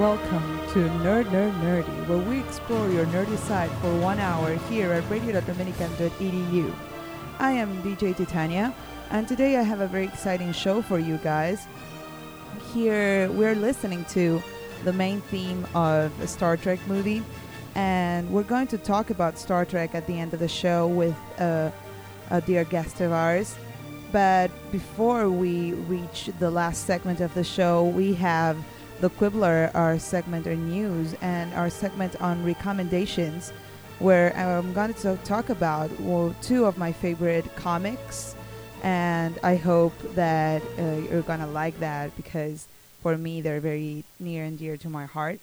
welcome to Nerdy, where we explore your nerdy side for 1 hour here at radio.dominican.edu. I am DJ Titania, and today I have a very exciting show for you guys. Here we're listening to the main theme of a Star Trek movie, and we're going to talk about Star Trek at the end of the show with a dear guest of ours. But before we reach the last segment of the show, we have the Quibbler, our segment on news, and our segment on recommendations, where I'm going to talk about two of my favorite comics, and I hope that you're going to like that because for me they're very near and dear to my heart.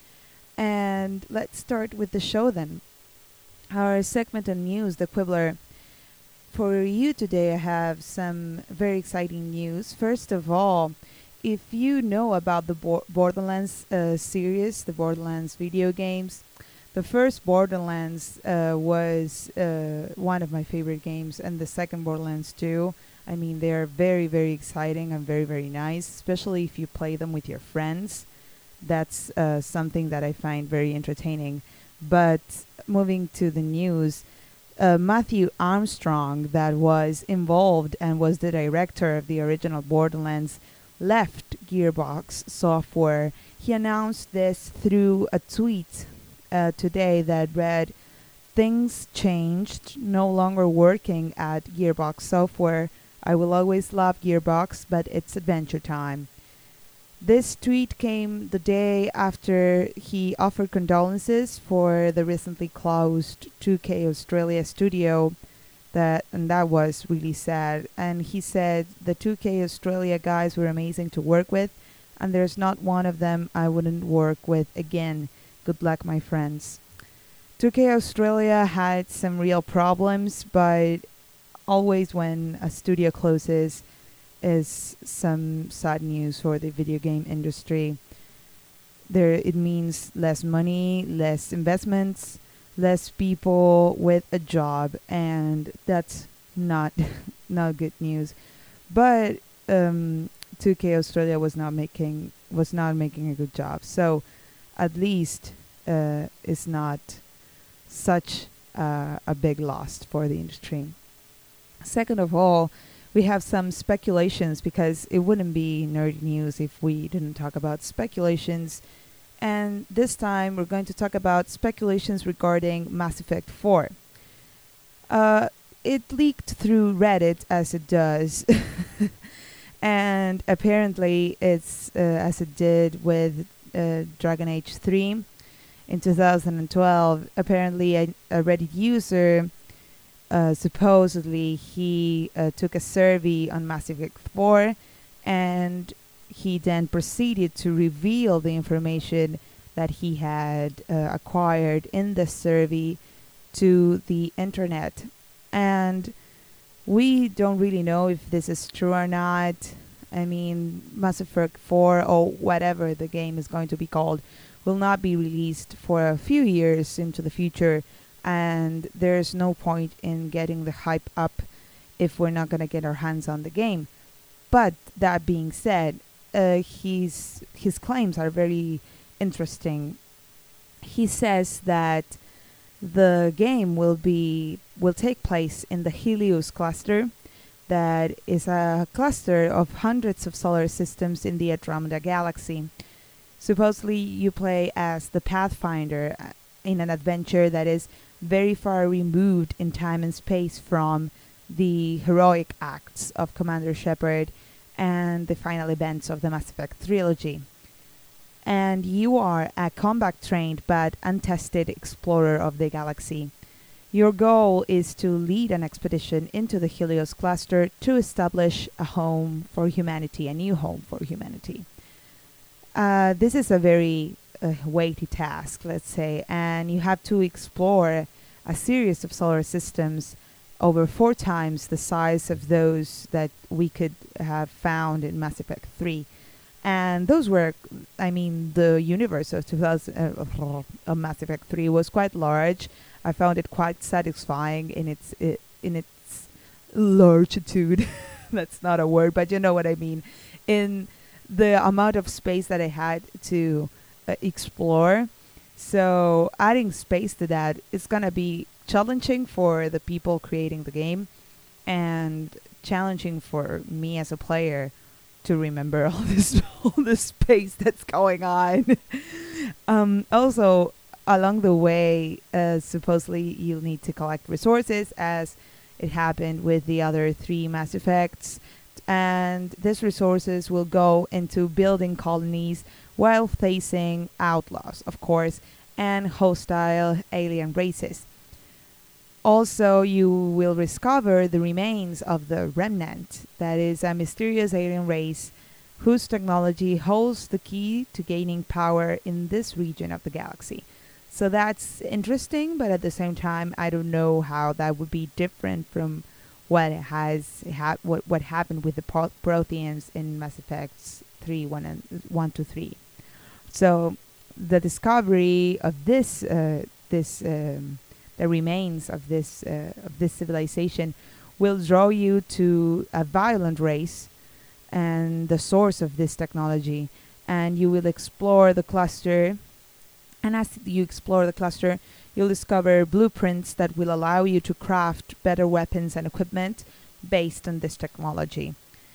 And let's start with the show then. Our segment on news, the Quibbler. For you today, I have some very exciting news. First of all, if you know about the Borderlands series, the Borderlands video games, the first Borderlands was one of my favorite games, and the second Borderlands too. I mean, they're very, very exciting and very, very nice, especially if you play them with your friends. That's something that I find very entertaining. But moving to the news, Matthew Armstrong, that was involved and was the director of the original Borderlands, left Gearbox Software. He announced this through a tweet today that read, "Things changed, no longer working at Gearbox Software. I will always love Gearbox, but it's adventure time." This tweet came the day after he offered condolences for the recently closed 2K Australia studio, and that was really sad. And he said, "The 2K Australia guys were amazing to work with, and there's not one of them I wouldn't work with again. Good luck, my friends." 2K Australia had some real problems, but always when a studio closes is some sad news for the video game industry. It means less money, less investments, less people with a job, and that's not good news. But 2K Australia was not making a good job, so at least it's not such a big loss for the industry. Second of all, we have some speculations, because it wouldn't be nerdy news if we didn't talk about speculations. And this time we're going to talk about speculations regarding Mass Effect 4. It leaked through Reddit, as it does. And apparently it's as it did with Dragon Age 3 in 2012. Apparently a Reddit user, supposedly he took a survey on Mass Effect 4, and he then proceeded to reveal the information that he had acquired in the survey to the internet. And we don't really know if this is true or not. I mean, Mass Effect 4, or whatever the game is going to be called, will not be released for a few years into the future, and there's no point in getting the hype up if we're not going to get our hands on the game. But that being said, his claims are very interesting. He says that the game will take place in the Helios cluster, that is a cluster of hundreds of solar systems in the Andromeda galaxy. Supposedly you play as the Pathfinder in an adventure that is very far removed in time and space from the heroic acts of Commander Shepard and the final events of the Mass Effect trilogy. And you are a combat-trained but untested explorer of the galaxy. Your goal is to lead an expedition into the Helios cluster to establish a home for humanity, a new home for humanity. This is a very weighty task, let's say, and you have to explore a series of solar systems over 4 times the size of those that we could have found in Mass Effect 3. And those were, I mean, the universe of Mass Effect 3 was quite large. I found it quite satisfying in its largitude. That's not a word, but you know what I mean. In the amount of space that I had to explore. So adding space to that is going to be challenging for the people creating the game and challenging for me as a player to remember all this space that's going on. Also, along the way, supposedly you'll need to collect resources, as it happened with the other three Mass Effects, and these resources will go into building colonies while facing outlaws, of course, and hostile alien races. Also, you will discover the remains of the Remnant, that is a mysterious alien race whose technology holds the key to gaining power in this region of the galaxy. So that's interesting, but at the same time, I don't know how that would be different from what happened with the Protheans in Mass Effects 3, 1 to 3. So the discovery of the remains of this civilization will draw you to a violent race and the source of this technology, and you will explore the cluster. And as you explore the cluster, you'll discover blueprints that will allow you to craft better weapons and equipment based on this technology.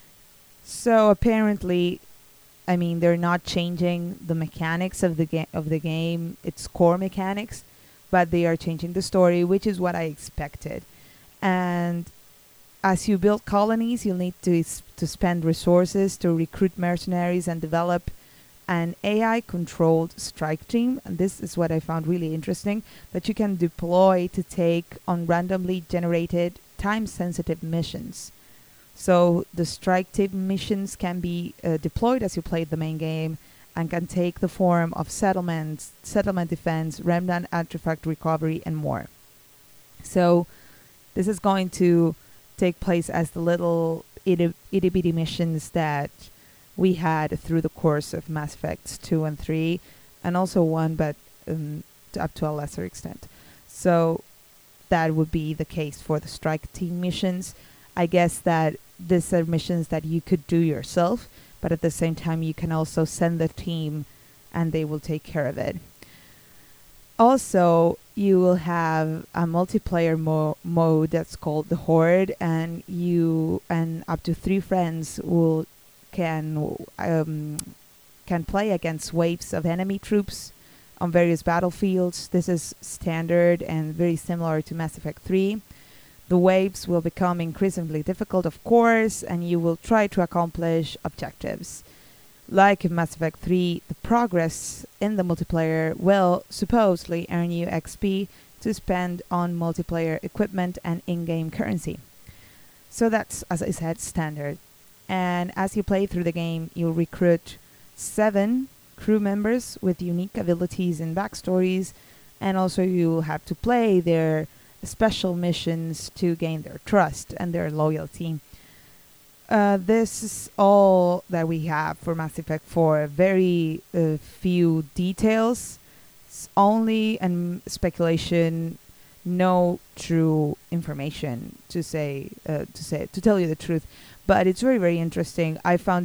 So apparently, I mean, they're not changing the mechanics of the game, its core mechanics, but they are changing the story, which is what I expected. And as you build colonies, you'll need to spend resources to recruit mercenaries and develop an AI-controlled strike team. And this is what I found really interesting, that you can deploy to take on randomly generated, time-sensitive missions. So the strike team missions can be deployed as you play the main game, and can take the form of settlement defense, remnant artifact recovery, and more. So this is going to take place as the little itty-bitty missions that we had through the course of Mass Effects 2 and 3, and also 1, but up to a lesser extent. So that would be the case for the strike team missions. I guess that these are missions that you could do yourself, but at the same time you can also send the team and they will take care of it. Also, you will have a multiplayer mode that's called the Horde, and you and up to 3 friends can play against waves of enemy troops on various battlefields. This is standard and very similar to Mass Effect 3. The waves will become increasingly difficult, of course, and you will try to accomplish objectives. Like in Mass Effect 3, the progress in the multiplayer will supposedly earn you XP to spend on multiplayer equipment and in-game currency. So that's, as I said, standard. And as you play through the game, you'll recruit 7 crew members with unique abilities and backstories, and also you'll have to play their special missions to gain their trust and their loyalty. This is all that we have for Mass Effect 4. Very few details. It's only speculation, no true information to tell you the truth. But it's very, very interesting. I found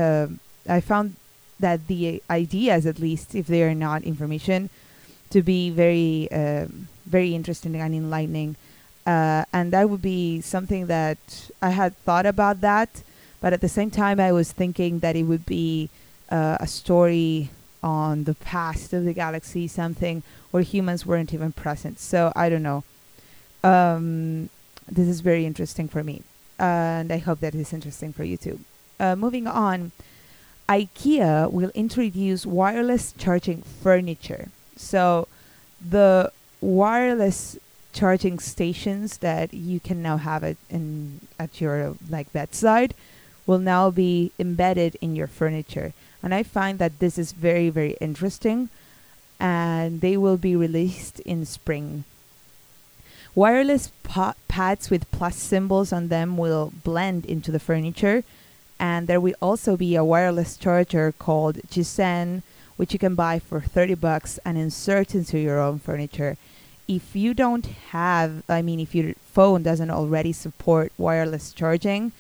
that the ideas, at least if they are not information, to be very, very interesting and enlightening. And that would be something that I had thought about that, but at the same time I was thinking that it would be a story on the past of the galaxy, something where humans weren't even present. So I don't know. This is very interesting for me, and I hope that it's interesting for you too. Moving on, IKEA will introduce wireless charging furniture. So the wireless charging stations that you can now have at your bedside will now be embedded in your furniture, and I find that this is very, very interesting, and they will be released in spring. Wireless pads with plus symbols on them will blend into the furniture, and there will also be a wireless charger called Jizen, which you can buy for $30 and insert into your own furniture. If you don't have, if your phone doesn't already support wireless charging,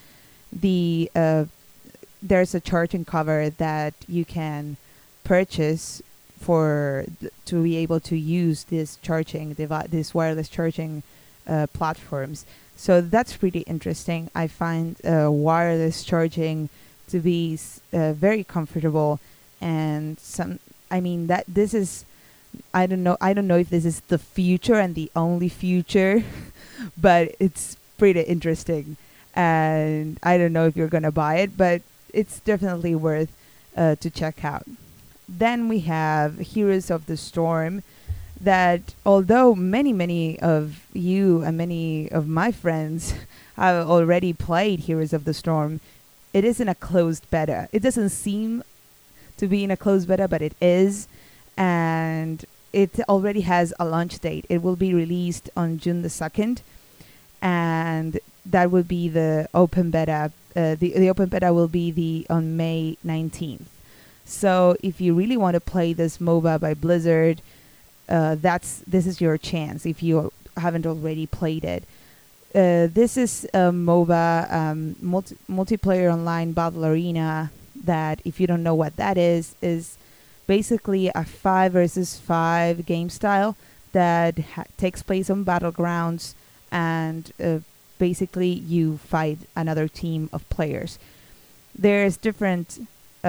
there's a charging cover that you can purchase to be able to use this this wireless charging platforms. So that's pretty interesting. I find wireless charging to be very comfortable, and I mean that this is, I don't know. I don't know if this is the future and the only future, but it's pretty interesting. And I don't know if you're gonna buy it, but it's definitely worth to check out. Then we have Heroes of the Storm, that although many of you and many of my friends have already played Heroes of the Storm, it is in a closed beta. It doesn't seem to be in a closed beta, but it is, and it already has a launch date. It will be released on June the 2nd, and that will be the open beta. The open beta will be on May 19th. So if you really want to play this MOBA by Blizzard, this is your chance if you haven't already played it. This is a MOBA, multiplayer online battle arena, that, if you don't know what that is basically a 5 versus 5 game style that takes place on battlegrounds, and basically you fight another team of players. There's different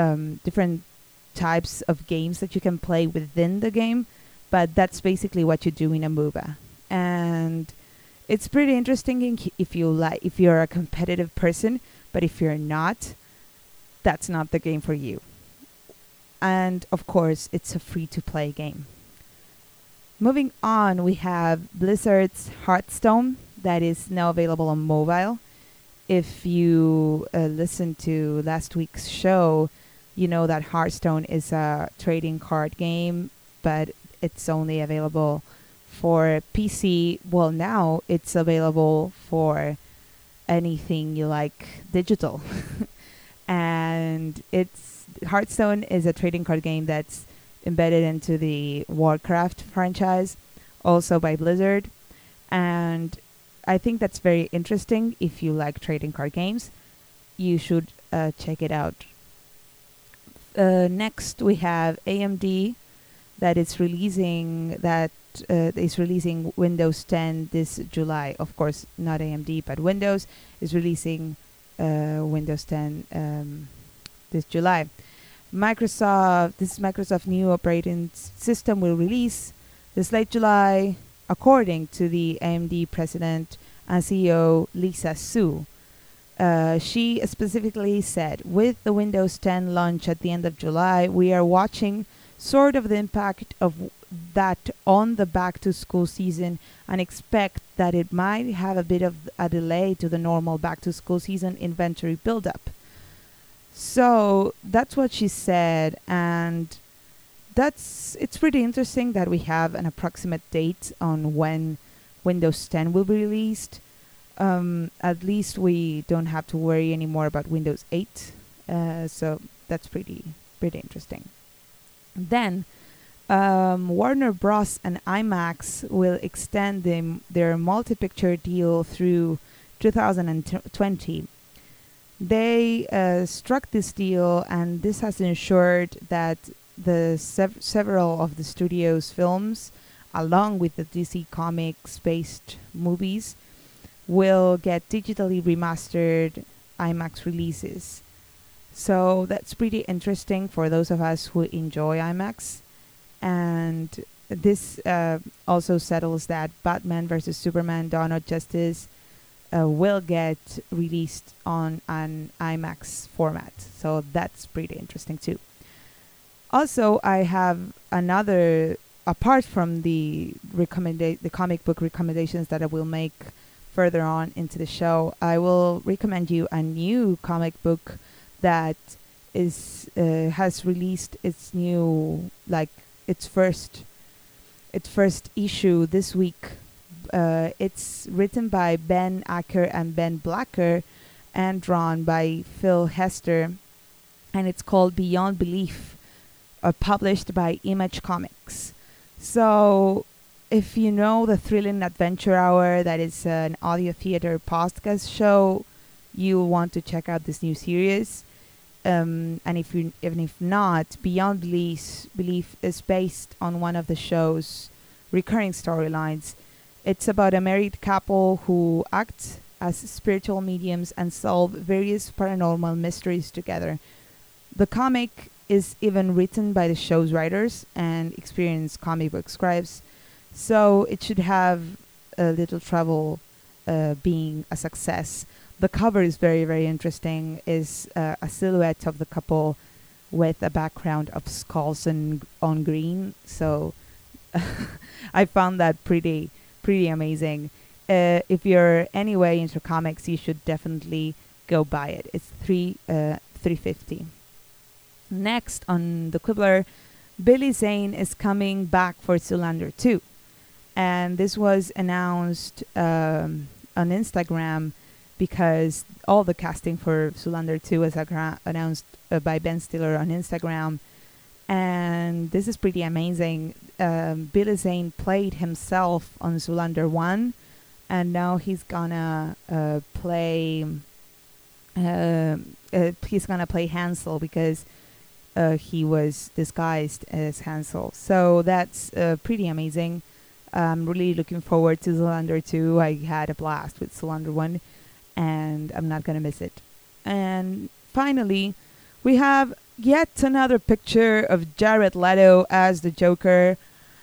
types of games that you can play within the game, but that's basically what you do in a MOBA. And it's pretty interesting if you're a competitive person, but if you're not, that's not the game for you. And of course, it's a free-to-play game. Moving on, we have Blizzard's Hearthstone, that is now available on mobile. If you listened to last week's show, you know that Hearthstone is a trading card game, but it's only available for PC. Well, now it's available for anything you like digital. And Hearthstone is a trading card game that's embedded into the Warcraft franchise, also by Blizzard. And I think that's very interesting. If you like trading card games, you should check it out. Next, we have AMD that is releasing Windows 10 this July. Of course, not AMD, but Windows is releasing Windows 10 this July. Microsoft's new operating system will release this late July, according to the AMD president and CEO Lisa Su. She specifically said, with the Windows 10 launch at the end of July, we are watching sort of the impact of that on the back-to-school season, and expect that it might have a bit of a delay to the normal back-to-school season inventory buildup. So that's what she said, and it's pretty interesting that we have an approximate date on when Windows 10 will be released. At least we don't have to worry anymore about Windows 8. So that's pretty interesting. Then Warner Bros. And IMAX will extend their multi-picture deal through 2020. They struck this deal, and this has ensured that the several of the studio's films, along with the DC Comics-based movies, will get digitally remastered IMAX releases. So that's pretty interesting for those of us who enjoy IMAX. And this also settles that Batman vs. Superman: Dawn of Justice will get released on an IMAX format. So that's pretty interesting too. Also, I have another, apart from the comic book recommendations that I will make further on into the show, I will recommend you a new comic book that has released its new, its first issue this week. It's written by Ben Acker and Ben Blacker, and drawn by Phil Hester, and it's called Beyond Belief, published by Image Comics. So if you know the Thrilling Adventure Hour, that is an audio theater podcast show, you want to check out this new series. And even if not, Beyond Belief is based on one of the show's recurring storylines. It's about a married couple who act as spiritual mediums and solve various paranormal mysteries together. The comic is even written by the show's writers and experienced comic book scribes, so it should have a little trouble being a success. The cover is very, very interesting. Is a silhouette of the couple with a background of skulls on green. So I found that pretty amazing. If you're anyway into comics, you should definitely go buy it. It's $3.50. Next on the Quibbler, Billy Zane is coming back for Zoolander 2, and this was announced on Instagram because all the casting for Zoolander 2 was announced by Ben Stiller on Instagram, and this is pretty amazing. Billy Zane played himself on Zoolander 1, and now he's gonna play Hansel because he was disguised as Hansel. So that's pretty amazing. I'm really looking forward to Zoolander 2. I had a blast with Zoolander 1, and I'm not gonna miss it. And finally, we have yet another picture of Jared Leto as the Joker.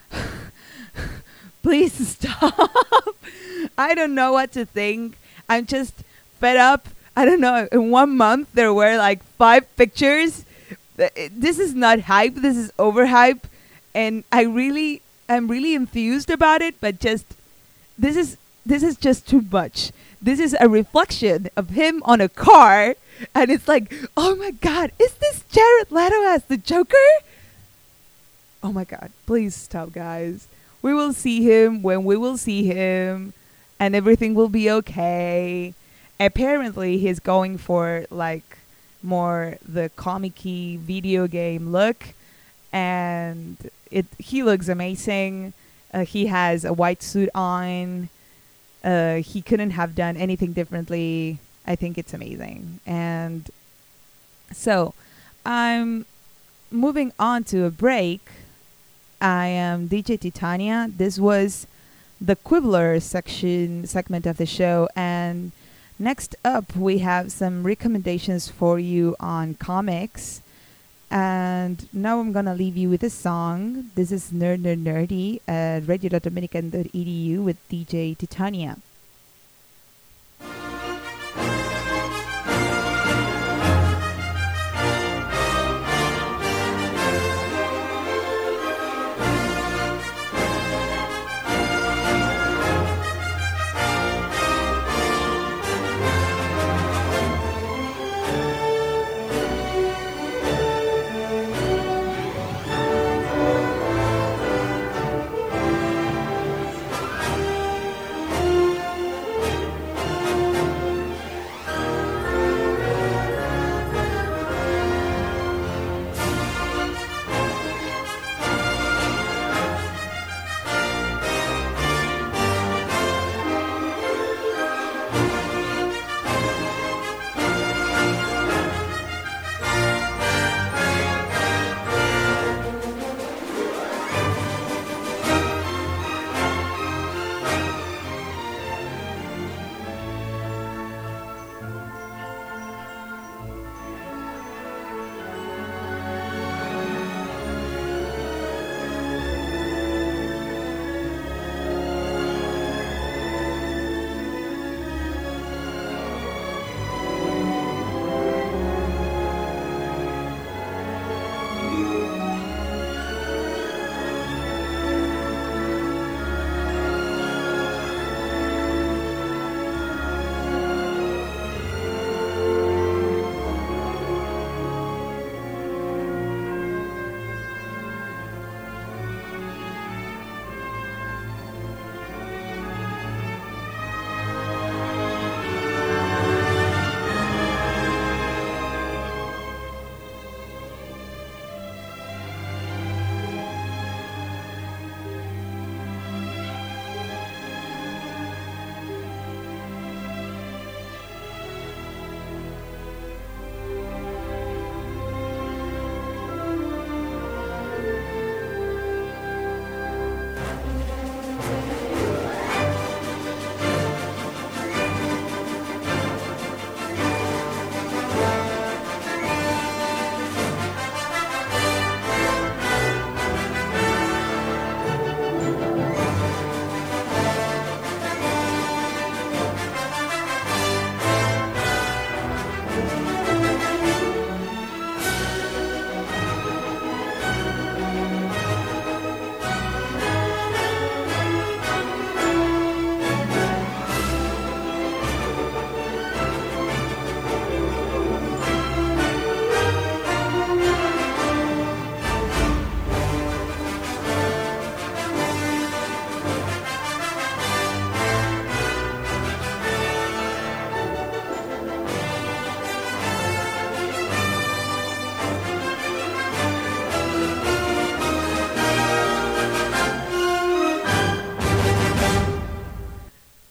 Please stop. I don't know what to think. I'm just fed up. I don't know. In 1 month, there were like 5 pictures. This is not hype. This is overhype. And I'm really enthused about it. But just this is just too much. This is a reflection of him on a car, and it's like, oh my God, is this Jared Leto as the Joker? Oh my God, please stop, guys. We will see him when we will see him, and everything will be okay. Apparently, he's going for like more the comic-y video game look, and he looks amazing. He has a white suit on. He couldn't have done anything differently. I think it's amazing. And so I'm moving on to a break. I am DJ Titania. This was the Quibbler segment of the show. And next up, we have some recommendations for you on comics. And now I'm going to leave you with a song. This is Nerd Nerd Nerdy at radio.dominican.edu with DJ Titania.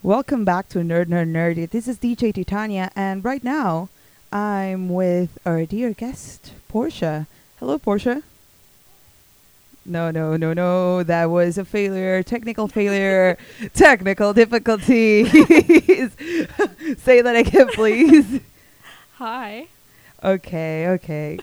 Welcome back to Nerd Nerd Nerdy. This is DJ Titania, and right now I'm with our dear guest, Portia. Hello, Portia. No, no, no, no. That was a failure. Technical failure. Technical difficulties. Say that again, please. Hi. Okay, okay.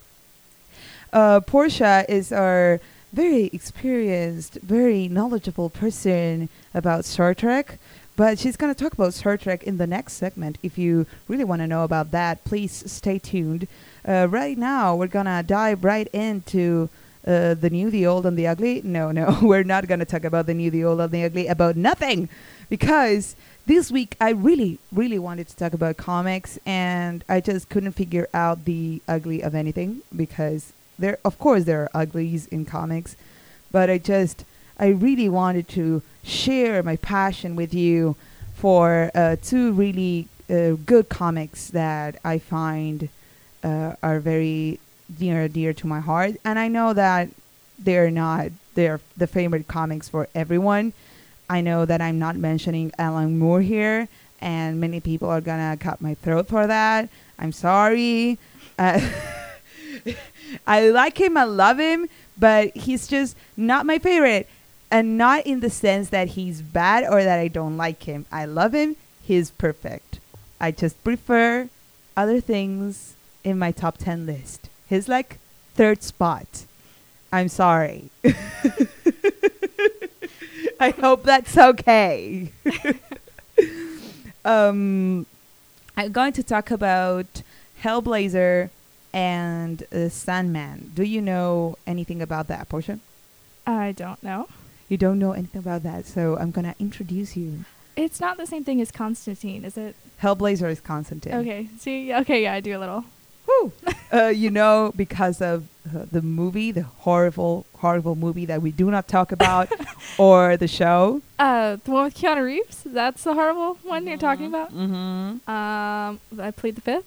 Portia is our very experienced, very knowledgeable person about Star Trek. But she's going to talk about Star Trek in the next segment. If you really want to know about that, please stay tuned. Right now, we're going to dive right into the new, the old, and the ugly. No, no, we're not going to talk about the new, the old, and the ugly, about nothing. Because this week, I really, really wanted to talk about comics, and I just couldn't figure out the ugly of anything. Because, of course, there are uglies in comics. But I really wanted to share my passion with you for two really good comics that I find are very dear to my heart. And I know that they're the favorite comics for everyone. I know that I'm not mentioning Alan Moore here, and many people are gonna cut my throat for that. I'm sorry. I like him, I love him, but he's just not my favorite. And not in the sense that he's bad or that I don't like him. I love him. He's perfect. I just prefer other things in my top 10 list. He's like third spot. I'm sorry. I hope that's okay. I'm going to talk about Hellblazer and Sandman. Do you know anything about that, Portia? I don't know. You don't know anything about that, so I'm going to introduce you. It's not the same thing as Constantine, is it? Hellblazer is Constantine. Okay. See, okay, yeah, I do a little. Woo! Because of the movie, the horrible movie that we do not talk about, or the show. The one with Keanu Reeves? That's the horrible one you're talking about? Mm-hmm. I plead the fifth.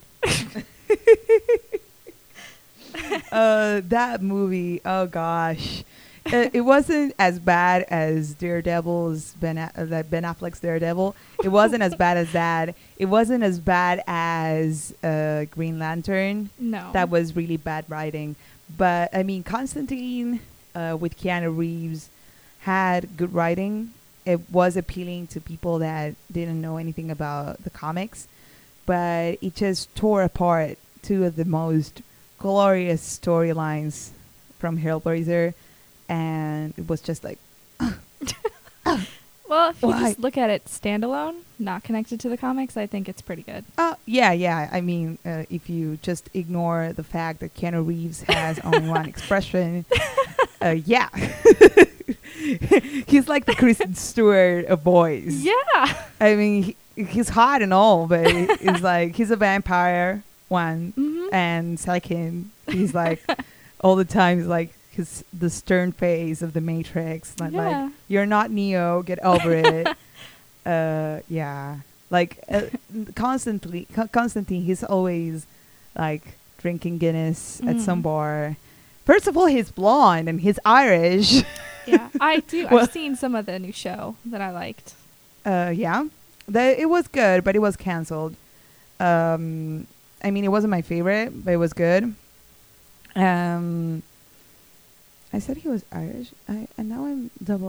That movie, oh gosh. It wasn't as bad as Daredevil's Ben Affleck's Daredevil. It wasn't as bad as that. It wasn't as bad as Green Lantern. No. That was really bad writing. But I mean, Constantine with Keanu Reeves had good writing. It was appealing to people that didn't know anything about the comics, but it just tore apart two of the most glorious storylines from Hellblazer. And it was just like, well, if you just look at it standalone, not connected to the comics, I think it's pretty good. Yeah. I mean, if you just ignore the fact that Keanu Reeves has only one expression, yeah. He's like the Kristen Stewart of boys. Yeah. I mean, he's hot and all, but it's like he's a vampire, one. Mm-hmm. And second, he's like, all the time, he's like, the stern face of the Matrix, like you're not Neo, get over it. Yeah, like Constantine, he's always like drinking Guinness at some bar. First of all, he's blonde and he's Irish. Yeah, I do. I've seen some of the new show that I liked. Yeah, it was good, but it was canceled. I mean, it wasn't my favorite, but it was good. I said he was Irish. And now I'm double.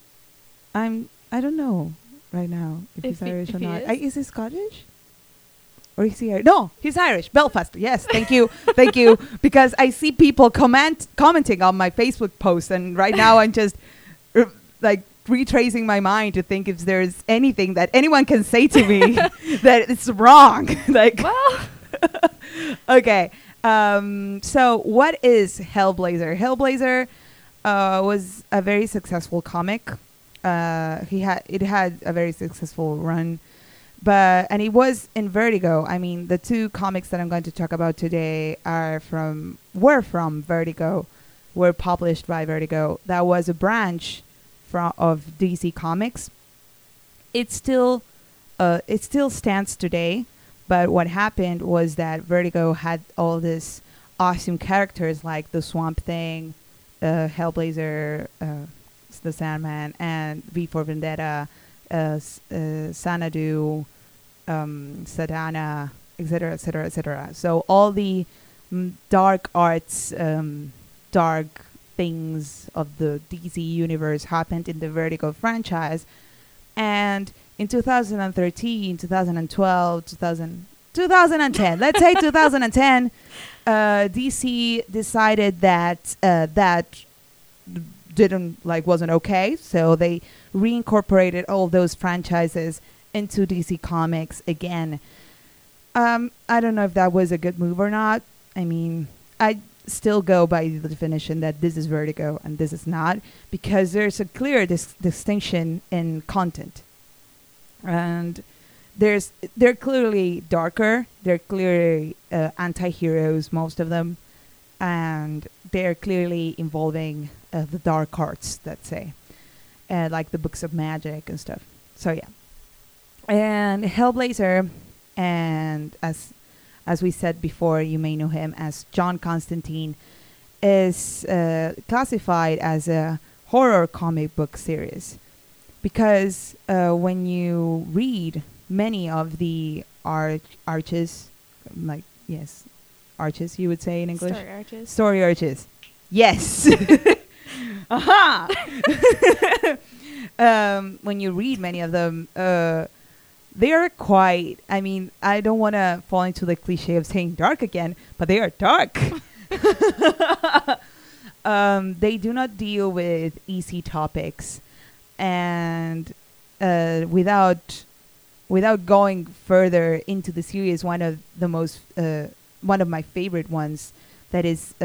I don't know right now if he's Irish or not. Is he Scottish? Or is he Irish? No, he's Irish. Belfast. Yes, thank you. Thank you. Because I see people commenting on my Facebook posts, and right now I'm just like retracing my mind to think if there's anything that anyone can say to me that it's wrong. Like, well, okay. So what is Hellblazer? Hellblazer was a very successful comic. It had a very successful run, and it was in Vertigo. I mean, the two comics that I'm going to talk about today were from Vertigo, were published by Vertigo. That was a branch of DC Comics. It still stands today. But what happened was that Vertigo had all these awesome characters like the Swamp Thing, Hellblazer, the Sandman, and V for Vendetta, Xanadu, Sadhana, etc., etc., etc. So all the dark arts, dark things of the DC universe happened in the Vertigo franchise. And in 2013, 2012, 2010, let's say 2010, DC decided that that wasn't okay, so they reincorporated all those franchises into DC Comics again. I don't know if that was a good move or not. I mean, I still go by the definition that this is Vertigo and this is not, because there's a clear distinction in content. And they're clearly darker. They're clearly anti-heroes, most of them. And they're clearly involving the dark arts, let's say. Like the books of magic and stuff. So, yeah. And Hellblazer, and as we said before, you may know him as John Constantine, is classified as a horror comic book series. Because when you read many of the arches, like, yes, arches, you would say in English? Story arches. Story arches. Yes. Aha! When you read many of them, they are quite, I mean, I don't want to fall into the cliche of saying dark again, but they are dark. They do not deal with easy topics. And without going further into the series, one of my favorite ones that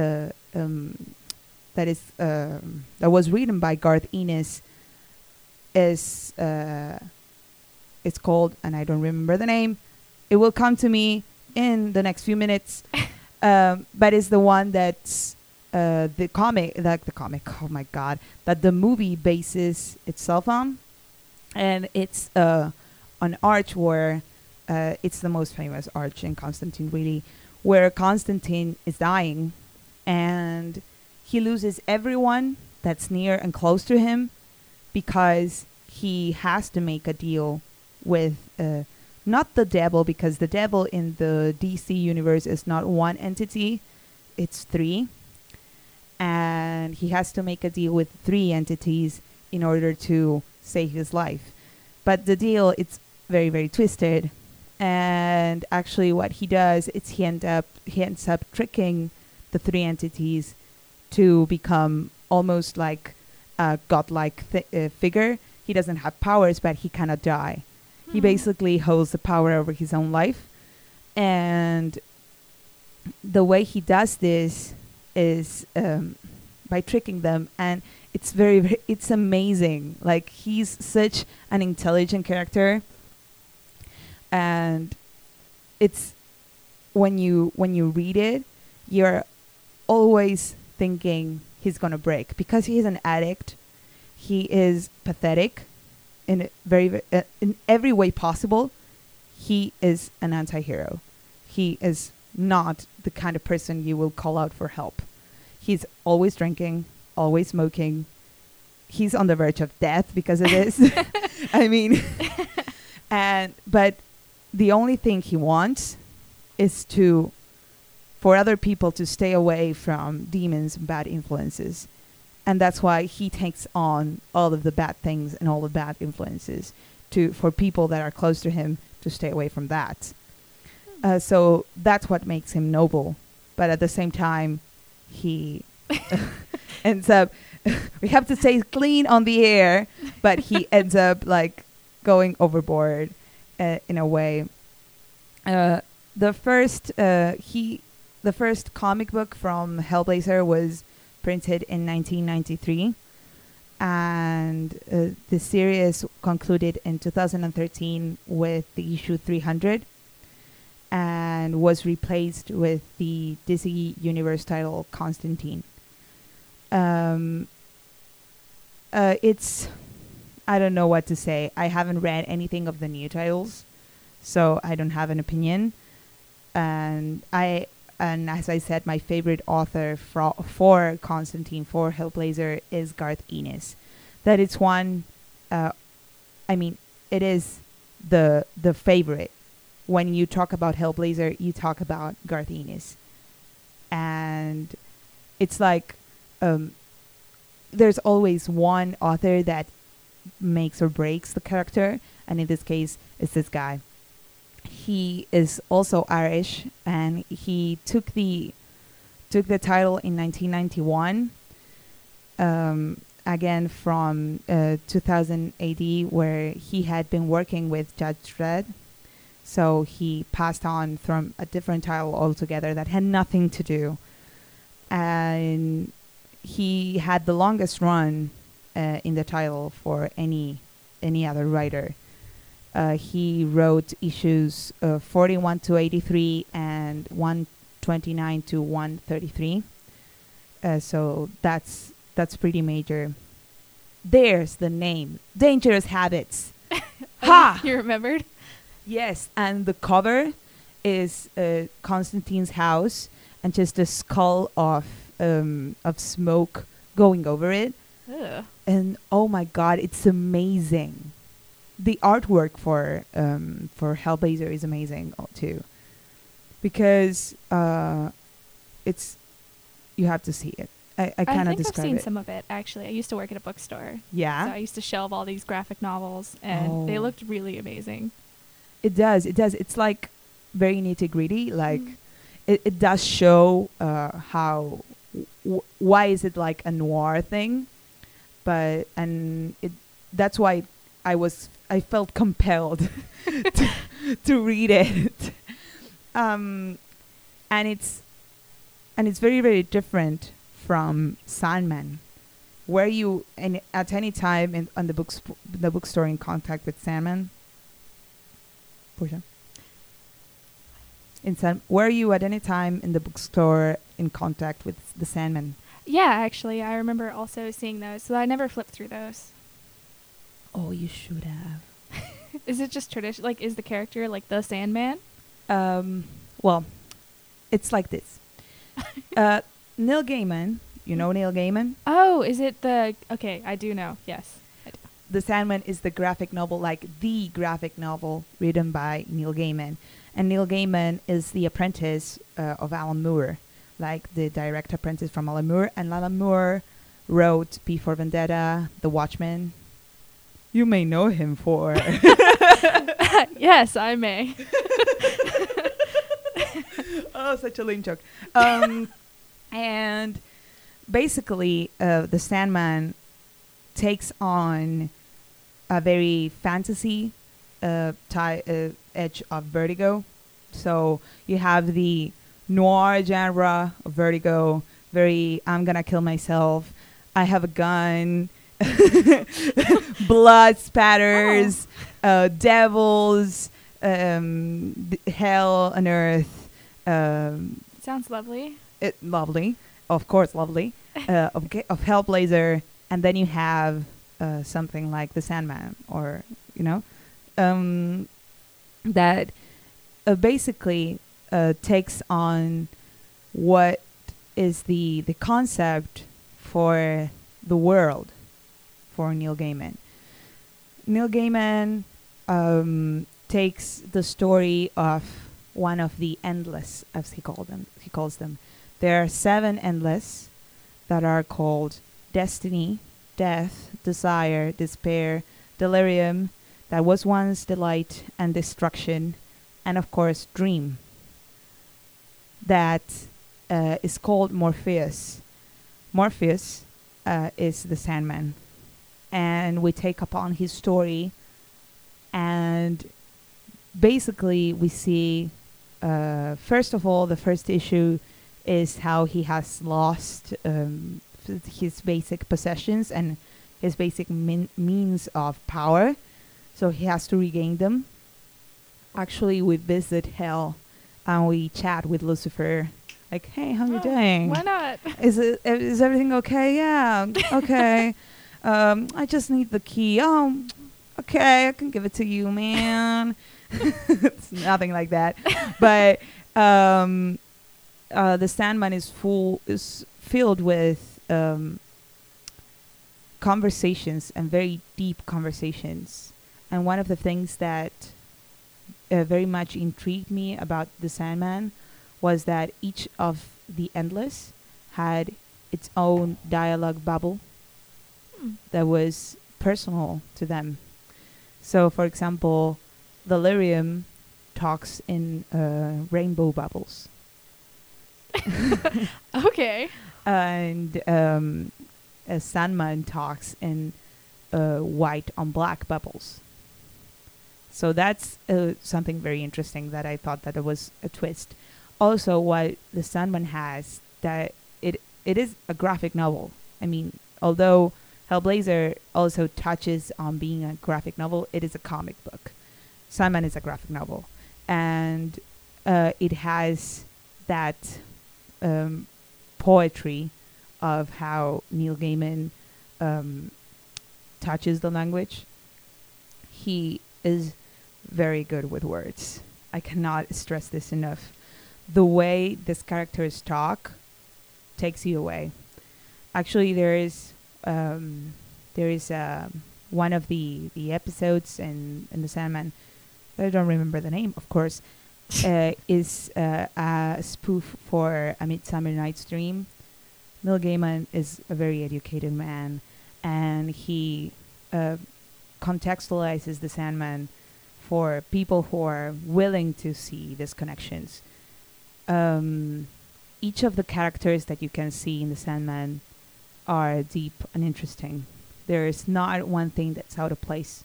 was written by Garth Ennis is it's called, and I don't remember the name. It will come to me in the next few minutes. But it's the one that's the comic. Oh my God, that the movie bases itself on, and it's an arch where it's the most famous arch in Constantine, really, where Constantine is dying, and he loses everyone that's near and close to him because he has to make a deal with not the devil, because the devil in the DC universe is not one entity, it's three. And he has to make a deal with three entities in order to save his life. But the deal, it's very, very twisted. And actually what he does is he ends up tricking the three entities to become almost like a godlike figure. He doesn't have powers, but he cannot die. He basically holds the power over his own life. And the way he does this is by tricking them. And it's it's amazing. Like, he's such an intelligent character. And it's when you read it, you're always thinking he's going to break, because he's an addict. He is pathetic in in every way possible. He is an anti-hero. He is not the kind of person you will call out for help. He's always drinking, always smoking. He's on the verge of death because of this. I mean, but the only thing he wants is for other people to stay away from demons and bad influences. And that's why he takes on all of the bad things and all the bad influences for people that are close to him to stay away from that. So that's what makes him noble. But at the same time, he ends up, we have to say clean on the air, but he ends up like going overboard in a way. The first comic book from Hellblazer was printed in 1993, and the series concluded in 2013 with the issue 300, and was replaced with the DC Universe title Constantine. It's, I don't know what to say. I haven't read anything of the new titles, so I don't have an opinion. And as I said, my favorite author for Constantine, for Hellblazer, is Garth Ennis. That it's one, I mean, it is the favorite. When you talk about Hellblazer, you talk about Garth Ennis, and it's like there's always one author that makes or breaks the character, and in this case, it's this guy. He is also Irish, and he took the title in 1991. Again from 2000 AD, where he had been working with Judge Dredd. So he passed on from a different title altogether that had nothing to do. And he had the longest run in the title for any other writer. He wrote issues 41 to 83 and 129 to 133. So that's pretty major. There's the name, Dangerous Habits. Ha! You remembered? Yes, and the cover is Constantine's house and just a skull of smoke going over it. Ugh. And oh my God, it's amazing. The artwork for Hellblazer is amazing too, because it's, you have to see it. I cannot describe it. I think I've seen some of it, actually. I used to work at a bookstore. Yeah. So I used to shelve all these graphic novels, and they looked really amazing. It does. It's like very nitty gritty. Like it does show how why is it like a noir thing, but that's why I felt compelled to read it. And it's very, very different from Sandman. Were you at any time on the bookstore in contact with Sandman? Portia? Were you at any time in the bookstore in contact with the Sandman? Yeah, actually, I remember also seeing those. So I never flipped through those. Oh, you should have. Is it just tradition? Like, is the character like the Sandman? Well, it's like this. Neil Gaiman, you know Neil Gaiman? Oh, is it the... Okay, I do know. Yes, I do. The Sandman is the graphic novel, like the graphic novel written by Neil Gaiman. And Neil Gaiman is the apprentice of Alan Moore, like the direct apprentice from Alan Moore. And Alan Moore wrote V for Vendetta, The Watchmen. You may know him for... Yes, I may. Oh, such a lame joke. And basically, the Sandman takes on a very fantasy edge of Vertigo. So you have the noir genre of Vertigo, very I'm gonna kill myself, I have a gun, blood spatters, devils, hell and earth. Sounds lovely. Lovely, of course, lovely. Of Hellblazer, and then you have something like the Sandman, or that basically takes on what is the concept for the world for Neil Gaiman. Neil Gaiman takes the story of one of the endless, as he calls them. There are 7 endless that are called destiny, death, desire, despair, delirium, that was once delight and destruction, and of course dream. That is called Morpheus. Morpheus is the Sandman, and we take upon his story, and basically we see first of all, the first issue is how he has lost his basic possessions and his basic means of power, so he has to regain them. Actually, we visit hell and we chat with Lucifer, like, hey, how you doing? Why not? Is everything okay? Yeah, okay. I just need the key. Oh, okay, I can give it to you, man. It's nothing like that. But the Sandman is filled with conversations, and very deep conversations, And one of the things that very much intrigued me about the Sandman was that each of the Endless had its own dialogue bubble that was personal to them. So, for example, Delirium talks in rainbow bubbles. Okay. And Sandman talks in white on black bubbles. So that's something very interesting that I thought that it was a twist. Also, what the Sandman has, that it is a graphic novel. I mean, although Hellblazer also touches on being a graphic novel, it is a comic book. Sandman is a graphic novel. And it has that poetry of how Neil Gaiman touches the language. He is very good with words. I cannot stress this enough. The way these characters talk takes you away. Actually, there is one of the episodes in the Sandman, I don't remember the name, of course, is a spoof for A Midsummer Night's Dream. Neil Gaiman is a very educated man, and he contextualizes the Sandman for people who are willing to see these connections. Each of the characters that you can see in the Sandman are deep and interesting. There is not one thing that's out of place.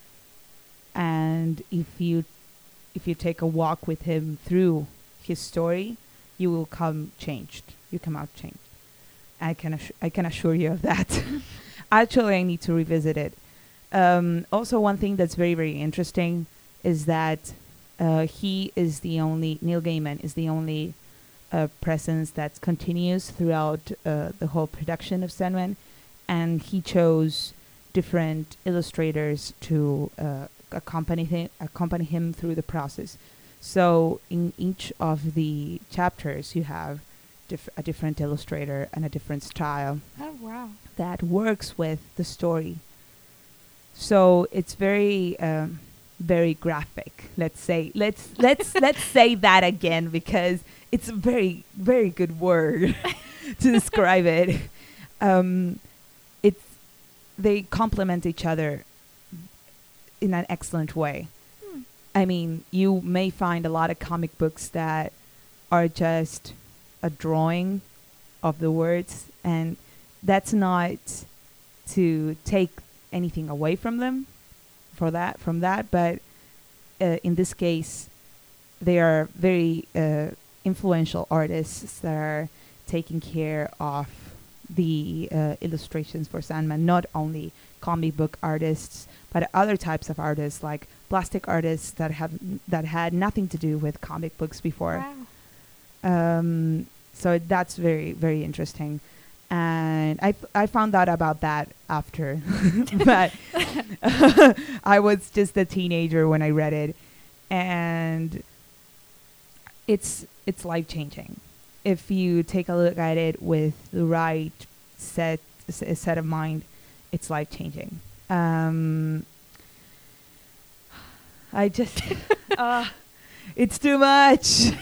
And if you take a walk with him through his story, you will come changed. You come out changed. I can assure you of that. Actually, I need to revisit it. Also, one thing that's very, very interesting is that Neil Gaiman is the only presence that continues throughout the whole production of Sandman, and he chose different illustrators to accompany him through the process. So in each of the chapters, you have a different illustrator and a different style. Oh wow! That works with the story. So it's very very graphic. Let's say that again, because it's a very, very good word to describe it. They complement each other in an excellent way. I mean, you may find a lot of comic books that are just a drawing of the words, and that's not to take anything away from them from that, but in this case, they are very influential artists that are taking care of the illustrations for Sandman. Not only comic book artists, but other types of artists, like plastic artists that had nothing to do with comic books before. Wow. So that's very, very interesting. And I found out about that after, but I was just a teenager when I read it, and it's life-changing if you take a look at it with the right set of mind. It's life-changing. I just it's too much.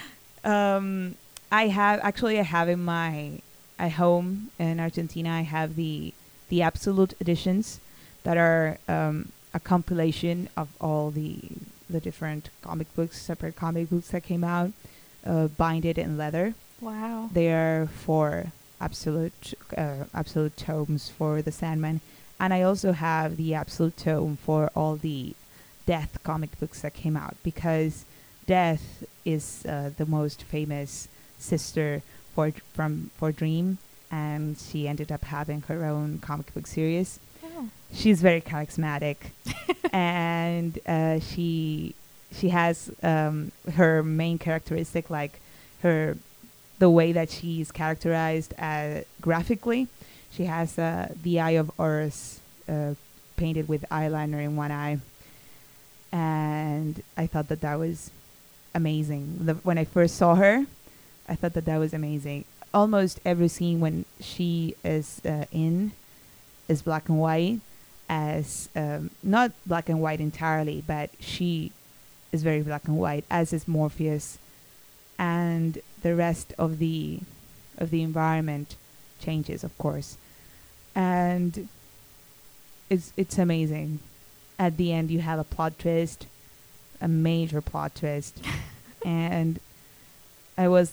I have in my home in Argentina, I have the absolute editions that are a compilation of all the different separate comic books that came out, binded in leather. Wow. They are for absolute tomes for the Sandman, and I also have the absolute tome for all the Death comic books that came out, because Death is the most famous sister for Dream, and she ended up having her own comic book series. Oh. She's very charismatic, and she has her main characteristic, like the way that she's characterized graphically. She has the Eye of Horus painted with eyeliner in one eye, and I thought that was amazing. When I first saw her, I thought that was amazing. Almost every scene when she is in is black and white, as not black and white entirely, but she is very black and white, as is Morpheus, and the rest of the environment changes, of course, and it's amazing. At the end, you have a plot twist, a major plot twist, and I was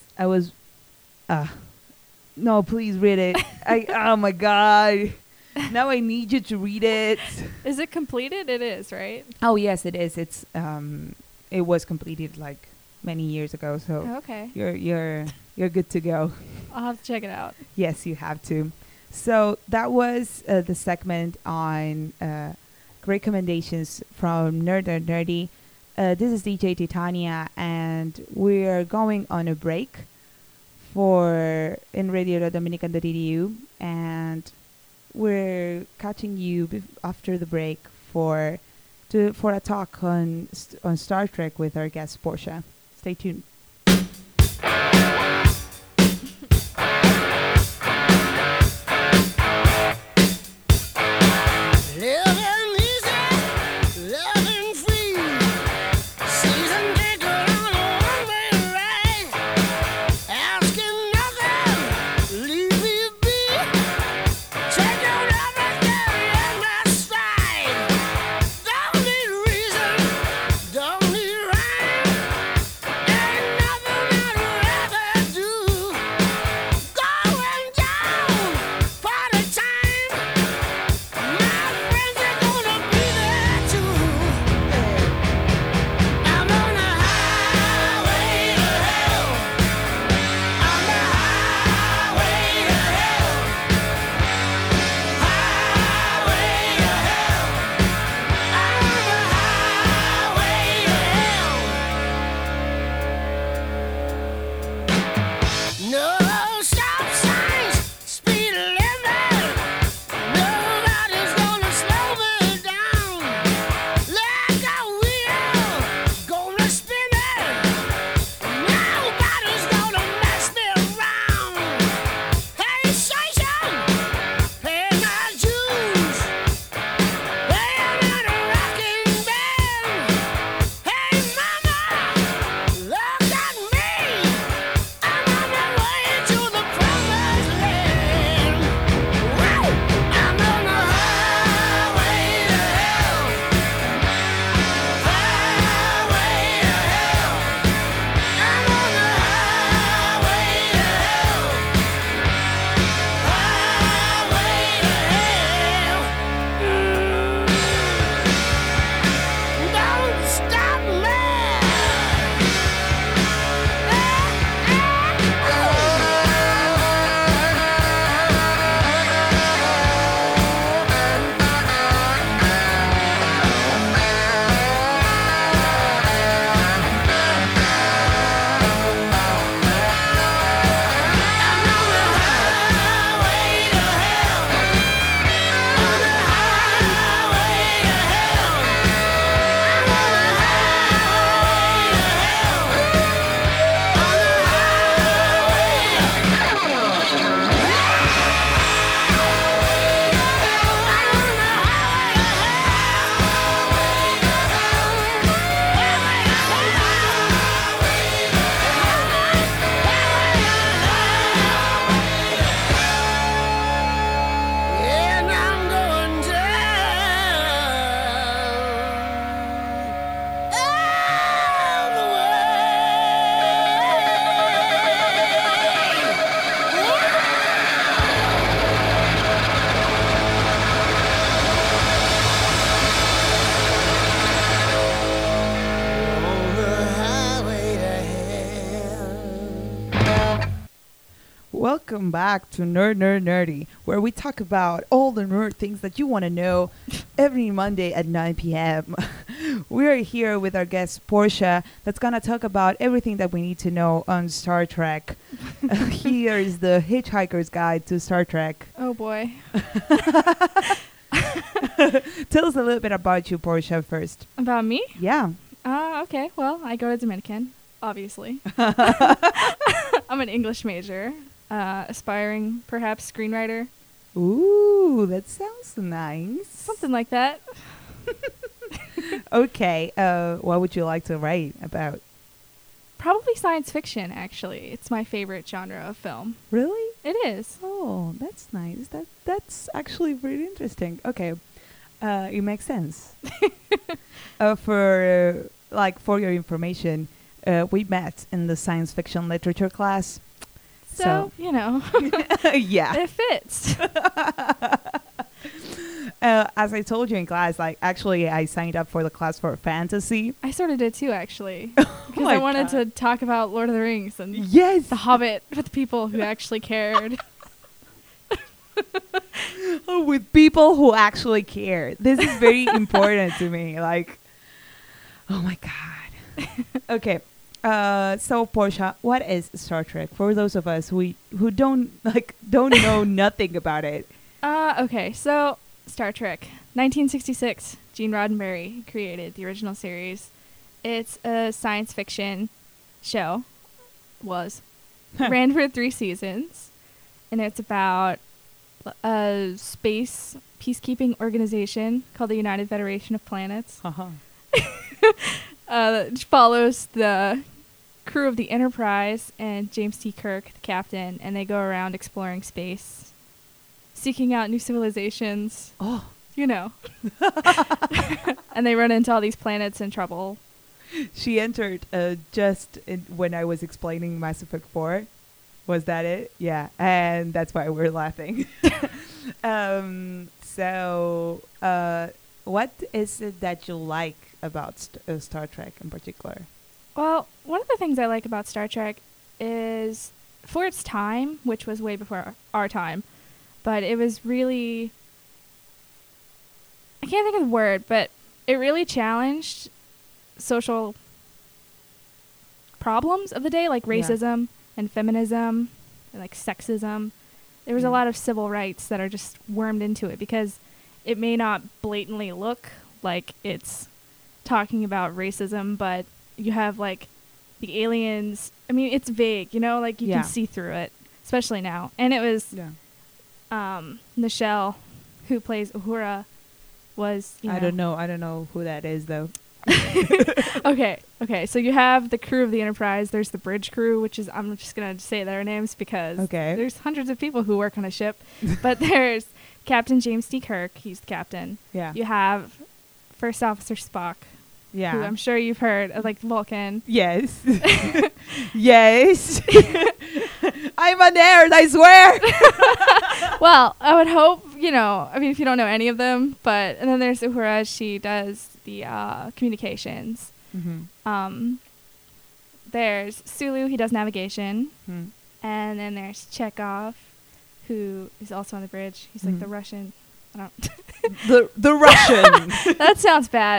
no, please read it. Oh my god. Now I need you to read it. Is it completed? It is, right? Oh yes, it is. It's it was completed like many years ago, so Okay. you're good to go. I'll have to check it out. Yes, you have to. So that was the segment on recommendations from Nerd or Nerdy. This is DJ Titania, and we're going on a break in radio.dominican.edu, and we're catching you after the break for a talk on Star Trek with our guest Portia. Stay tuned. Welcome back to Nerd Nerdy, where we talk about all the nerd things that you want to know every Monday at 9 p.m. We are here with our guest Portia that's going to talk about everything that we need to know on Star Trek. Here is the Hitchhiker's Guide to Star Trek. Oh boy. Tell us a little bit about you, Portia, first. About me? Yeah. Okay. Well, I go to Dominican, obviously. I'm an English major, aspiring, perhaps, screenwriter. Ooh, that sounds nice. Something like that. Okay, what would you like to write about? Probably science fiction, actually. It's my favorite genre of film. Really? It is. Oh, that's nice. That's actually really interesting. Okay, it makes sense. For your information, we met in the science fiction literature class. So, you know, Yeah. it fits. As I told you in class, like actually, I signed up for the class for fantasy. I sort of did too, actually. Oh Because my I wanted God. to talk about Lord of the Rings and Yes. The Hobbit with people who actually cared. With people who actually care. This is very important to me. Like, oh my God. Okay. So Portia, what is Star Trek for those of us who don't know nothing about it? Okay, so Star Trek, 1966. Gene Roddenberry created the original series. It's a science fiction show. Ran for 3 seasons, and it's about a space peacekeeping organization called the United Federation of Planets. It follows the crew of the Enterprise and James T. Kirk, the captain, and they go around exploring space, seeking out new civilizations. Oh, You know. And they run into all these planets in trouble. she entered when I was explaining Mass Effect 4. Was that it? Yeah, and that's why we're laughing. What is it that you like about Star Trek in particular? Well, one of the things I like about Star Trek is, for its time, which was way before our time, but it was really, I can't think of the word, but it really challenged social problems of the day, like racism and feminism and like sexism. There was a lot of civil rights that are just wormed into it because it may not blatantly look like it's talking about racism, but you have like the aliens. I mean, it's vague, you know, like you can see through it, especially now. And it was Nichelle, who plays Uhura, was, you know. I don't know who that is though. Okay. So you have the crew of the Enterprise. There's the bridge crew, which is, I'm just gonna say their names because there's hundreds of people who work on a ship. But there's Captain James T. Kirk. He's the captain. Yeah. You have First Officer Spock. Yeah. Who I'm sure you've heard of, like Vulcan. Yes. Yes. I'm a nerd, I swear. Well, I would hope, you know, I mean, if you don't know any of them, but, and then there's Uhura, she does the communications. Mm-hmm. There's Sulu, he does navigation. Mm-hmm. And then there's Chekhov, who is also on the bridge. He's like the Russian. I don't. the Russian. That sounds bad.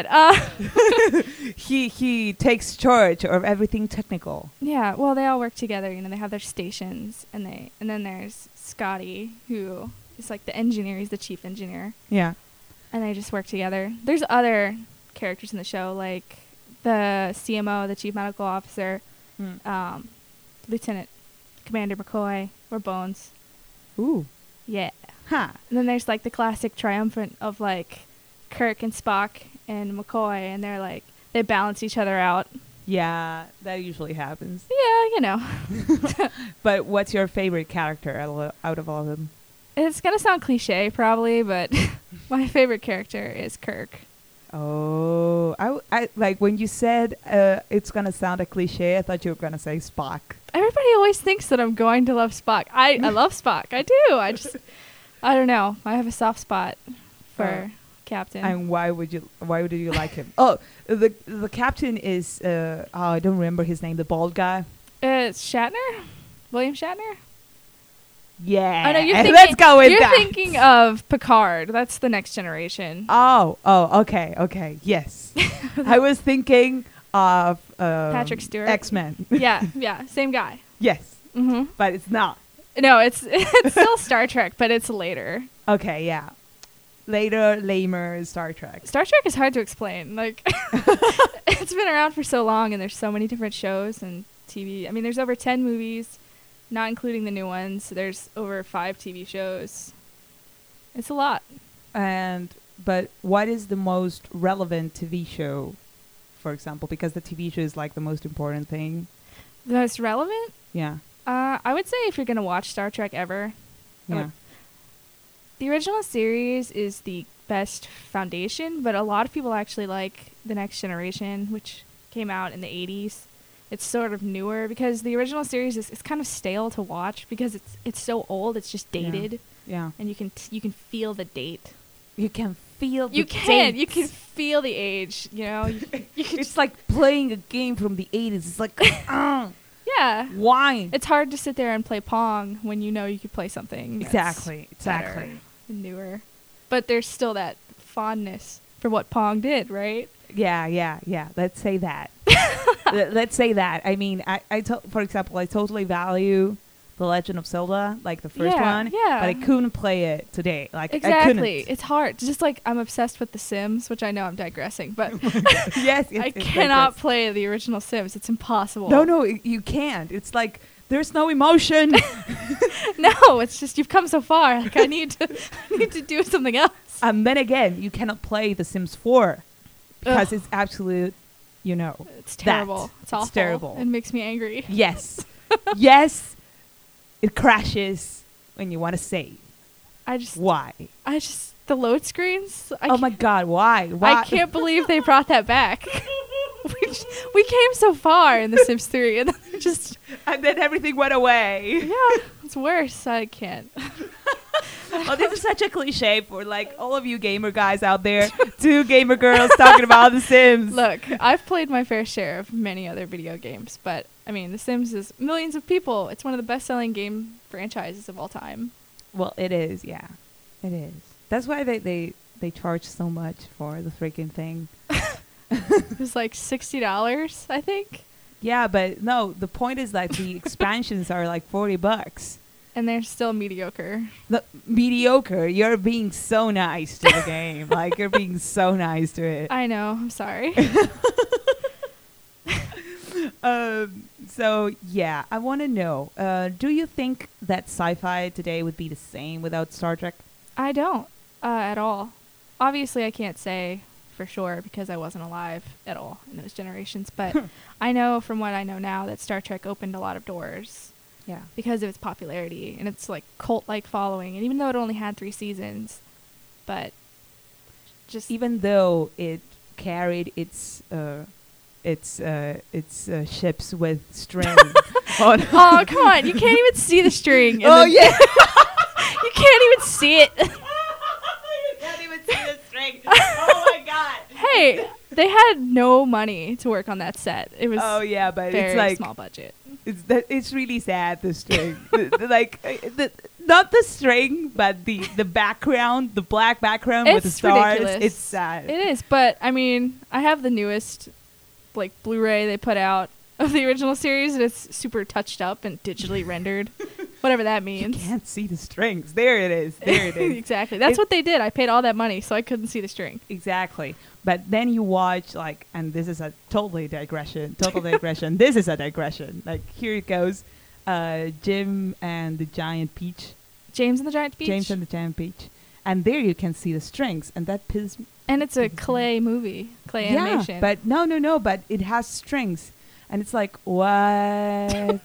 He takes charge of everything technical. Yeah, well, they all work together. You know, they have their stations, and then there's Scotty, who is like the engineer. He's the chief engineer. Yeah, and they just work together. There's other characters in the show, like the CMO, the chief medical officer, Lieutenant Commander McCoy, or Bones. Ooh, yeah. Huh. And then there's like the classic triumvirate of like Kirk and Spock and McCoy, and they're like, they balance each other out. Yeah, that usually happens. Yeah, you know. But what's your favorite character out of all of them? It's gonna sound cliche probably, but my favorite character is Kirk. Oh, I like when you said it's gonna sound a cliche. I thought you were gonna say Spock. Everybody always thinks that I'm going to love Spock. I love Spock. I do. I don't know. I have a soft spot for Captain. And why do you like him? Oh, the Captain is I don't remember his name. The bald guy. It's Shatner, William Shatner. Yeah. Oh, no, let's go with that. You're thinking of Picard. That's the Next Generation. Oh, okay, yes. I was thinking of Patrick Stewart. X-Men. Yeah, same guy. Yes, but it's not. No, it's still Star Trek, but it's later. Okay, yeah. Later, lamer Star Trek. Star Trek is hard to explain. Like, it's been around for so long, and there's so many different shows and TV. I mean, there's over 10 movies, not including the new ones. There's over 5 TV shows. It's a lot. But what is the most relevant TV show, for example? Because the TV show is like the most important thing. The most relevant? Yeah. I would say if you're going to watch Star Trek ever, Yeah. the original series is the best foundation, but a lot of people actually like The Next Generation, which came out in the 80s. It's sort of newer because the original series is kind of stale to watch because it's so old. It's just dated. Yeah. And you can feel the date. You can feel the You can feel the age, you know? You can it's like playing a game from the 80s. It's like, yeah. why? It's hard to sit there and play Pong when you know you could play something Exactly. better and newer. But there's still that fondness for what Pong did, right? Yeah. Let's say that. Let's say that. I mean, for example, I totally value The Legend of Zelda, like the first one. Yeah. But I couldn't play it today. Like, exactly. I couldn't. It's hard. Just like I'm obsessed with The Sims, which I know I'm digressing, but yes, I cannot play the original Sims. It's impossible. No, you can't. It's like there's no emotion. No, it's just you've come so far. Like I need to do something else. And then again, you cannot play The Sims 4 because it's absolute, it's terrible. It's awful. It's terrible. It makes me angry. Yes. Yes. It crashes when you want to save. Why? The load screens. Oh my God, why? I can't believe they brought that back. we came so far in The Sims 3 and then everything went away. Yeah, it's worse. I can't. Well, this is such a cliche for like all of you gamer guys out there. 2 gamer girls talking about The Sims. Look, I've played my fair share of many other video games, but I mean, The Sims is millions of people. It's one of the best-selling game franchises of all time. Well, it is, yeah. It is. That's why they charge so much for the freaking thing. It was like $60, I think. Yeah, but no, the point is that the expansions are like $40. And they're still mediocre. Mediocre? You're being so nice to the game. Like, you're being so nice to it. I know. I'm sorry. So, yeah, I want to know, do you think that sci-fi today would be the same without Star Trek? I don't, at all. Obviously, I can't say for sure because I wasn't alive at all in those generations. But I know from what I know now that Star Trek opened a lot of doors. Yeah. Because of its popularity and its like cult-like following, and even though it only had 3 seasons, but just even though it carried its ships with string. Oh, come on! You can't even see the string. Oh yeah, you can't even see it. You can't even see the string. Oh my God. Hey, they had no money to work on that set. It was but very it's like small budget. It's really sad, the string. Not the string, but the background, the black background with the stars. Ridiculous. It's sad. It is, but I mean, I have the newest like Blu-ray they put out of the original series, and it's super touched up and digitally rendered. Whatever that means. You can't see the strings. There it is. Exactly. That's what they did. I paid all that money, so I couldn't see the string. Exactly. But then you watch, like, and this is a total digression. This is a digression. Like, here it goes. Jim and the Giant Peach. James and the Giant Peach? James and the Giant Peach. And there you can see the strings, and that pisses me. And it's a clay movie. Clay animation. Yeah, but no, but it has strings. And it's like, what?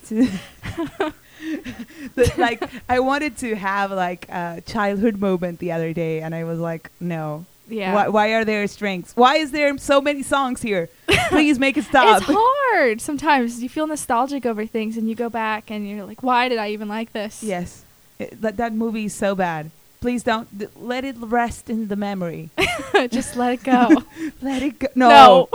Like, I wanted to have like a childhood moment the other day, and I was like, no. Yeah. Why are there strings? Why is there so many songs here? Please make it stop. It's hard. Sometimes you feel nostalgic over things, and you go back, and you're like, why did I even like this? Yes. That movie is so bad. Please don't let it rest in the memory. Just let it go. Let it go. No.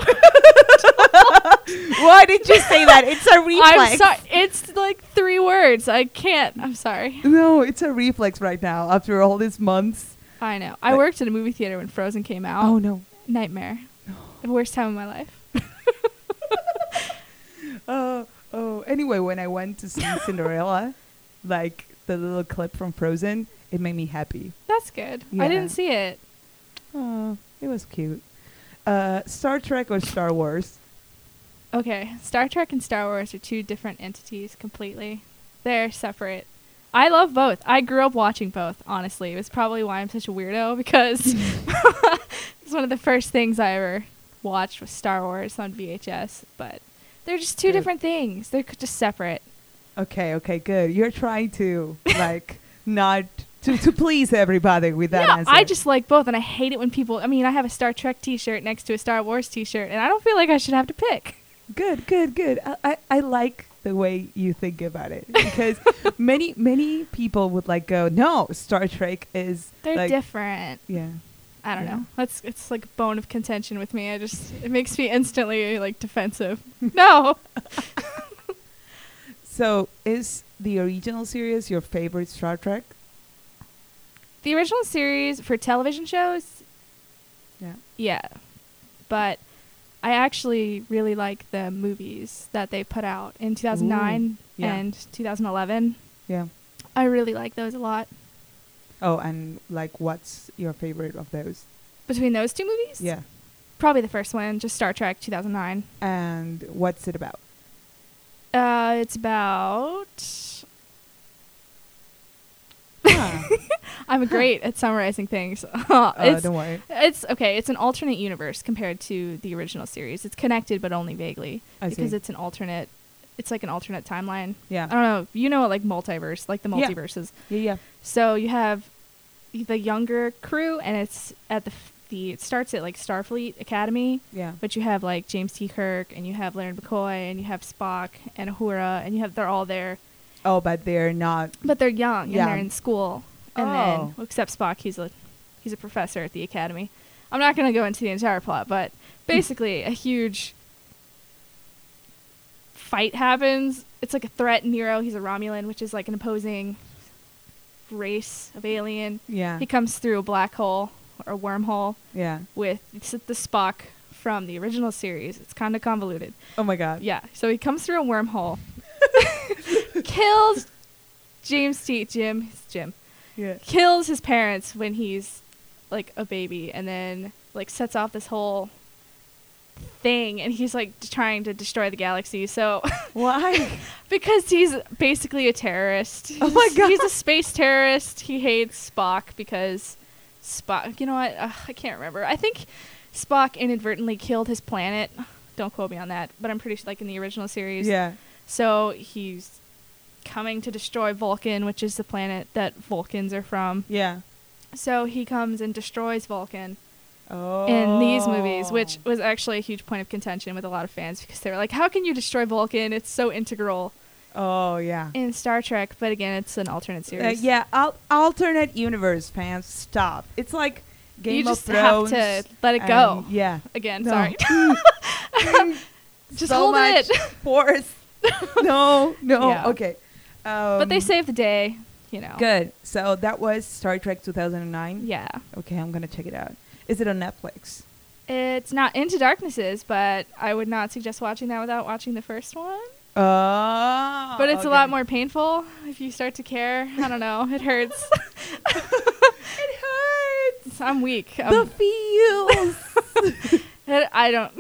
Why did you say that? It's a reflex. I'm sorry. It's like 3 words. I can't. I'm sorry. No, it's a reflex right now after all these months. I know. I worked in a movie theater when Frozen came out. Oh, no. Nightmare. No. The worst time of my life. Anyway, when I went to see Cinderella, like the little clip from Frozen, it made me happy. That's good. Yeah. I didn't see it. Oh, it was cute. Star Trek or Star Wars? Okay. Star Trek and Star Wars are 2 different entities completely. They're separate. I love both. I grew up watching both, honestly. It was probably why I'm such a weirdo, because it's one of the first things I ever watched was Star Wars on VHS. But they're just two different things. They're just separate. Okay, good. You're trying to, like, not to please everybody with that answer. I just like both, and I hate it when people... I mean, I have a Star Trek t-shirt next to a Star Wars t-shirt, and I don't feel like I should have to pick. Good. I like the way you think about it, because many people would like go, no, Star Trek is... They're like, different. Yeah. I don't know. It's like a bone of contention with me. It makes me instantly like defensive. No. So, is the original series your favorite Star Trek? The original series for television shows? Yeah. Yeah. But I actually really like the movies that they put out in 2009 and 2011. Yeah. I really like those a lot. Oh, and like what's your favorite of those? Between those two movies? Yeah. Probably the first one, just Star Trek 2009. And what's it about? It's about... I'm great at summarizing things. Don't worry. It's okay. It's an alternate universe compared to the original series. It's connected, but only vaguely, because it's an alternate. It's like an alternate timeline. Yeah. I don't know. You know, like multiverse, like the multiverses. Yeah. So you have the younger crew, and it's at it starts at like Starfleet Academy. Yeah. But you have like James T. Kirk, and you have Leonard McCoy, and you have Spock and Uhura, and they're all there. Oh, but they're not. But they're young, and they're in school. And Oh. then, except Spock, he's a professor at the academy. I'm not going to go into the entire plot, but basically a huge fight happens. It's like a threat. Nero, he's a Romulan, which is like an opposing race of alien. Yeah. He comes through a black hole or a wormhole Yeah. with the Spock from the original series. It's kind of convoluted. Oh my God. Yeah. So he comes through a wormhole, kills Jim. Yeah. Kills his parents when he's like a baby, and then like sets off this whole thing, and he's like trying to destroy the galaxy. So Why? because he's basically a terrorist. Oh my God. He's a space terrorist. He hates Spock because Spock, you know what? I can't remember. I think Spock inadvertently killed his planet. Don't quote me on that, but I'm pretty sure, like in the original series. Yeah. So he's coming to destroy Vulcan, which is the planet that Vulcans are from. Yeah. So he comes and destroys Vulcan Oh. in these movies, which was actually a huge point of contention with a lot of fans, because they were like, how can you destroy Vulcan? It's so integral Oh, yeah. in Star Trek. But again, it's an alternate series. Yeah, alternate universe fans, stop. It's like Game you of just Thrones. have to let it go. Yeah. Again, No. sorry. Just so hold much it. force. No. Yeah. Okay. But they saved the day, you know. Good. So that was Star Trek 2009. Yeah. Okay, I'm gonna check it out. Is it on Netflix? It's not Into Darknesses, but I would not suggest watching that without watching the first one. Oh. But it's a lot more painful if you start to care. I don't know. It hurts. It hurts. I'm weak. The feels. I don't.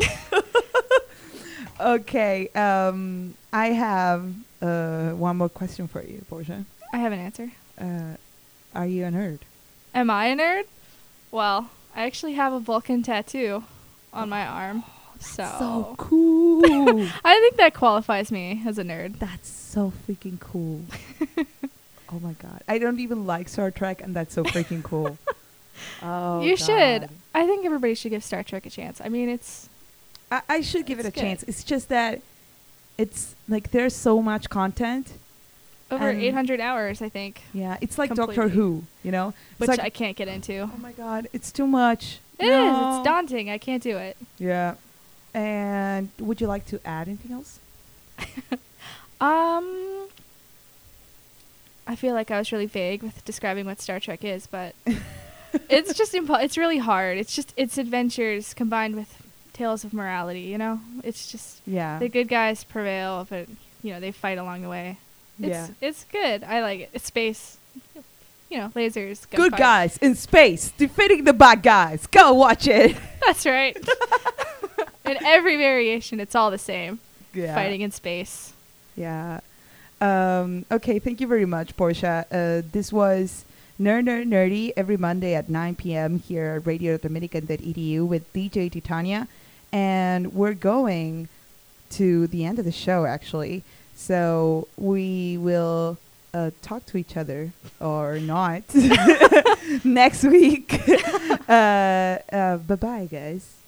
Okay. I have one more question for you, Portia. I have an answer. Are you a nerd? Am I a nerd? Well, I actually have a Vulcan tattoo on my arm. So cool. I think that qualifies me as a nerd. That's so freaking cool. Oh my God. I don't even like Star Trek, and that's so freaking cool. Oh, You God. should. I think everybody should give Star Trek a chance. I mean, it's... I should give it a It's good. chance. It's just that it's like there's so much content. over And 800 hours, I think. Yeah, it's like Doctor Completely. Who, you know? It's Which like, I can't get into. oh my God, it's too much. It is. No. It's daunting. I can't do it. Yeah. And would you like to add anything else? I feel like I was really vague with describing what Star Trek is, but it's just it's really hard. It's just it's adventures combined with tales of morality, you know? It's just Yeah. the good guys prevail, but you know, they fight along the way. It's good. I like it. It's space. You know, lasers, Good gunfire. guys in space defeating the bad guys. Go watch it. That's right. In every variation, it's all the same. Yeah. Fighting in space. Yeah. Okay, thank you very much, Portia. This was Nerdy every Monday at 9 p.m. here at radio.dominican.edu with DJ Titania. And we're going to the end of the show, actually. So we will talk to each other or not next week. Bye-bye, guys.